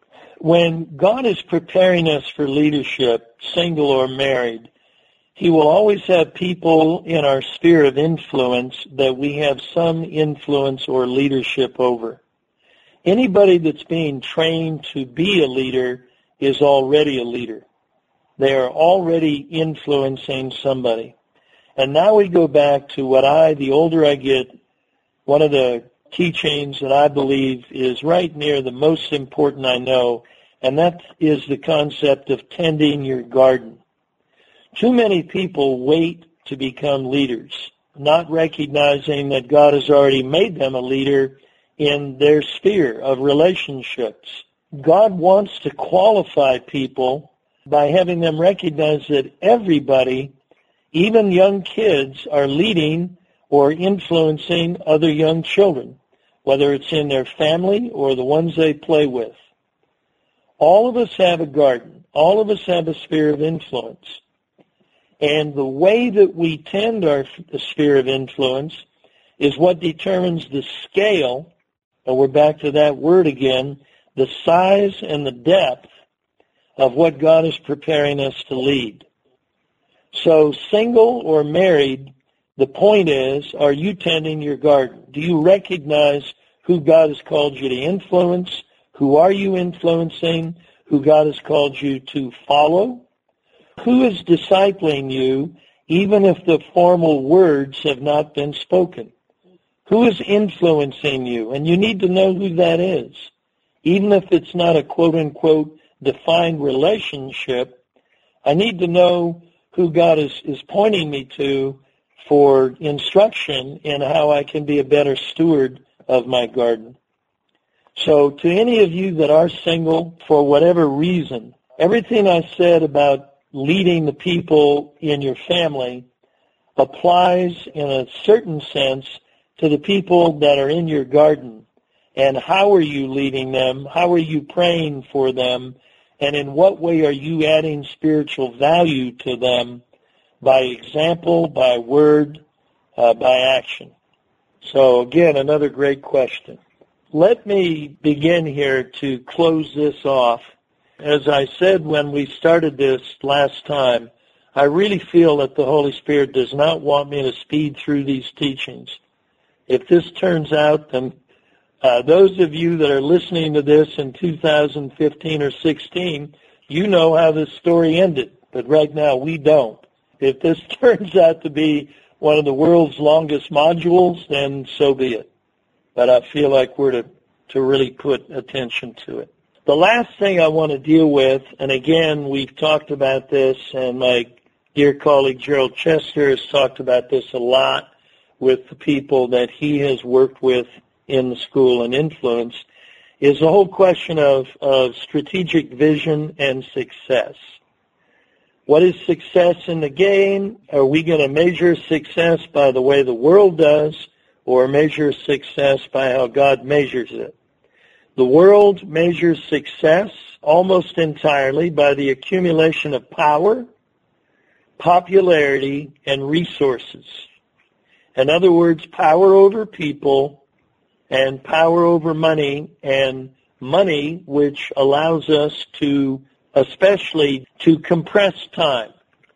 When God is preparing us for leadership, single or married, He will always have people in our sphere of influence that we have some influence or leadership over. Anybody that's being trained to be a leader is already a leader. They are already influencing somebody. And now we go back to what the older I get, one of the teachings that I believe is right near the most important I know, and that is the concept of tending your garden. Too many people wait to become leaders, not recognizing that God has already made them a leader in their sphere of relationships. God wants to qualify people by having them recognize that everybody, even young kids, are leading or influencing other young children, whether it's in their family or the ones they play with. All of us have a garden. All of us have a sphere of influence. And the way that we tend our sphere of influence is what determines the scale, and we're back to that word again, the size and the depth of what God is preparing us to lead. So single or married, the point is, are you tending your garden? Do you recognize who God has called you to influence? Who are you influencing? Who God has called you to follow? Who is discipling you, even if the formal words have not been spoken? Who is influencing you? And you need to know who that is. Even if it's not a quote-unquote defined relationship, I need to know who God is pointing me to for instruction in how I can be a better steward of my garden. So to any of you that are single for whatever reason, everything I said about leading the people in your family applies in a certain sense to the people that are in your garden. And how are you leading them? How are you praying for them? And in what way are you adding spiritual value to them by example, by word, by action? So again, another great question. Let me begin here to close this off. As I said when we started this last time, I really feel that the Holy Spirit does not want me to speed through these teachings. If this turns out, then those of you that are listening to this in 2015 or 16, you know how this story ended, but right now we don't. If this turns out to be one of the world's longest modules, then so be it. But I feel like we're to really put attention to it. The last thing I want to deal with, and again, we've talked about this, and my dear colleague Gerald Chester has talked about this a lot with the people that he has worked with in the school and influence, is the whole question of strategic vision and success. What is success in the game? Are we going to measure success by the way the world does, or measure success by how God measures it? The world measures success almost entirely by the accumulation of power, popularity, and resources. In other words, power over people and power over money, and money which allows us to, especially, to compress time.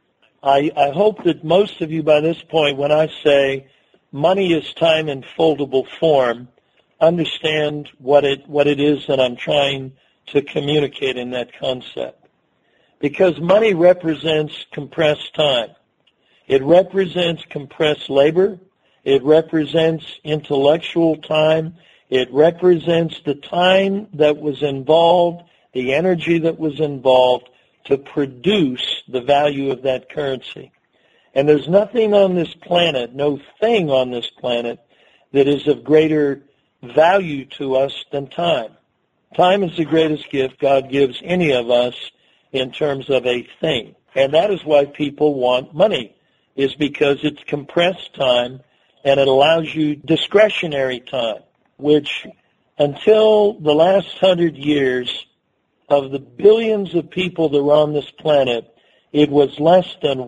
I hope that most of you by this point, when I say money is time in foldable form, understand what it is that I'm trying to communicate in that concept. Because money represents compressed time. It represents compressed labor. It represents intellectual time. It represents the time that was involved, the energy that was involved to produce the value of that currency. And there's nothing on this planet, no thing on this planet, that is of greater value to us than time. Time is the greatest gift God gives any of us in terms of a thing. And that is why people want money, is because it's compressed time and it allows you discretionary time, which until the last 100 years of the billions of people that were on this planet, it was less than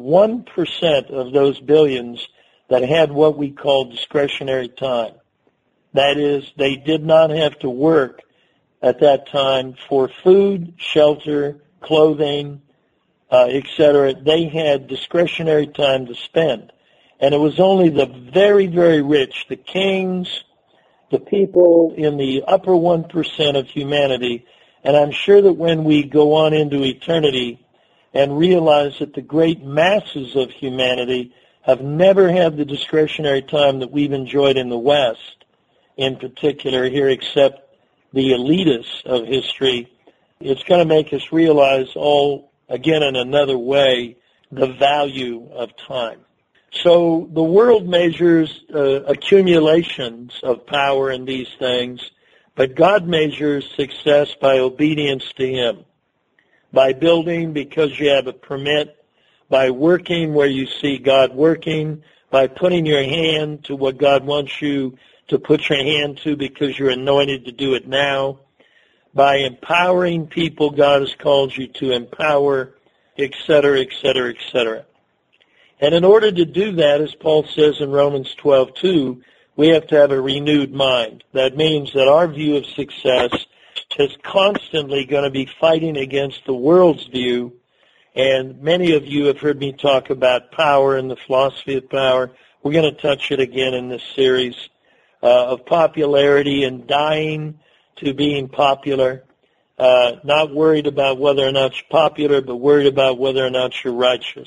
1% of those billions that had what we call discretionary time. That is, they did not have to work at that time for food, shelter, clothing, etc. They had discretionary time to spend. And it was only the very, very rich, the kings, the people in the upper 1% of humanity. And I'm sure that when we go on into eternity and realize that the great masses of humanity have never had the discretionary time that we've enjoyed in the West, in particular here, except the elitists of history, it's going to make us realize all, again in another way, the value of time. So the world measures accumulations of power in these things, but God measures success by obedience to Him, by building because you have a permit, by working where you see God working, by putting your hand to what God wants you to put your hand to because you're anointed to do it now, by empowering people God has called you to empower, etc., etc., etc. And in order to do that, as Paul says in Romans 12:2, we have to have a renewed mind. That means that our view of success is constantly going to be fighting against the world's view. And many of you have heard me talk about power and the philosophy of power. We're going to touch it again in this series. Of popularity and dying to being popular, not worried about whether or not you're popular, but worried about whether or not you're righteous.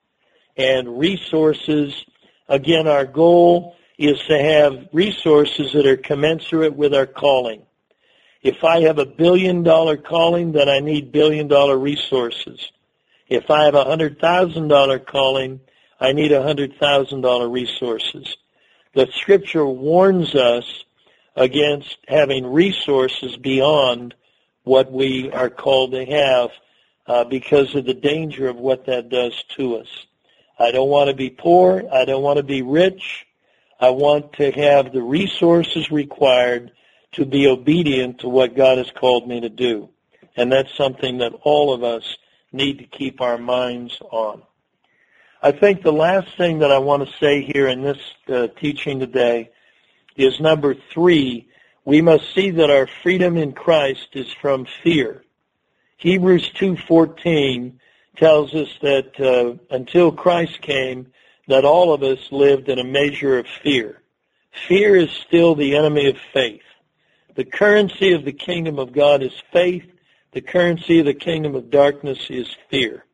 And resources, again, our goal is to have resources that are commensurate with our calling. If I have $1 billion calling, then I need $1 billion resources. If I have a $100,000 calling, I need $100,000 resources. The Scripture warns us against having resources beyond what we are called to have because of the danger of what that does to us. I don't want to be poor. I don't want to be rich. I want to have the resources required to be obedient to what God has called me to do. And that's something that all of us need to keep our minds on. I think the last thing that I want to say here in this teaching today is number 3. We must see that our freedom in Christ is from fear. Hebrews 2:14 tells us that until Christ came, that all of us lived in a measure of fear. Fear is still the enemy of faith. The currency of the kingdom of God is faith. The currency of the kingdom of darkness is fear.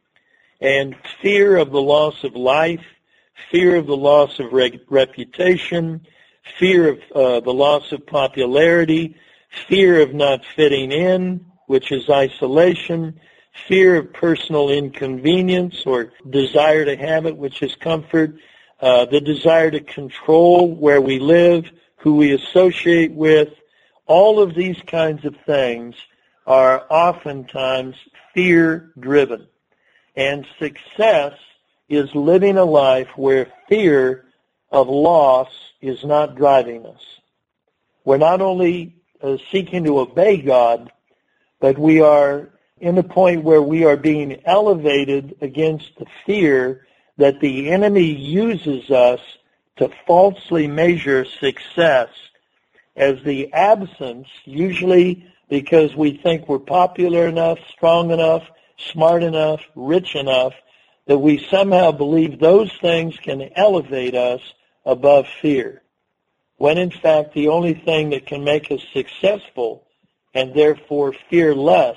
And fear of the loss of life, fear of the loss of reputation, fear of the loss of popularity, fear of not fitting in, which is isolation, fear of personal inconvenience or desire to have it, which is comfort, the desire to control where we live, who we associate with. All of these kinds of things are oftentimes fear-driven. And success is living a life where fear of loss is not driving us. We're not only seeking to obey God, but we are in the point where we are being elevated against the fear that the enemy uses us to falsely measure success as the absence, usually because we think we're popular enough, strong enough, smart enough, rich enough, that we somehow believe those things can elevate us above fear. When in fact the only thing that can make us successful and therefore fearless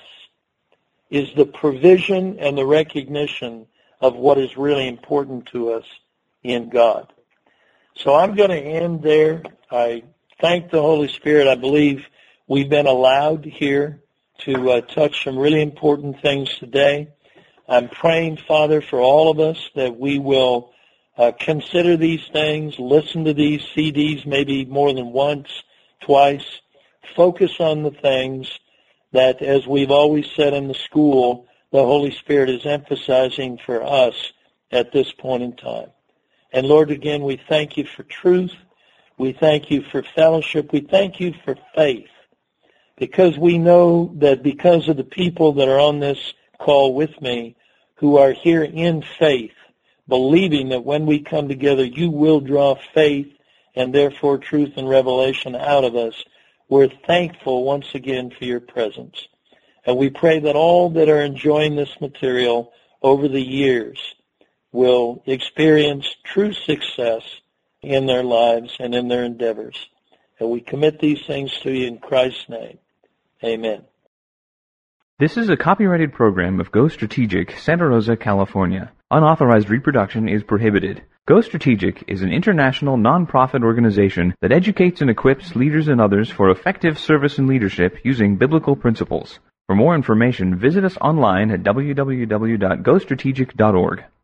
is the provision and the recognition of what is really important to us in God. So I'm going to end there. I thank the Holy Spirit. I believe we've been allowed here to touch some really important things today. I'm praying, Father, for all of us that we will consider these things, listen to these CDs maybe more than once, twice, focus on the things that, as we've always said in the school, the Holy Spirit is emphasizing for us at this point in time. And Lord, again, we thank you for truth. We thank you for fellowship. We thank you for faith, because we know that because of the people that are on this call with me who are here in faith, believing that when we come together you will draw faith and therefore truth and revelation out of us, we're thankful once again for your presence. And we pray that all that are enjoying this material over the years will experience true success in their lives and in their endeavors. And we commit these things to you in Christ's name. Amen. This is a copyrighted program of Go Strategic, Santa Rosa, California. Unauthorized reproduction is prohibited. Go Strategic is an international non-profit organization that educates and equips leaders and others for effective service and leadership using biblical principles. For more information, visit us online at www.gostrategic.org.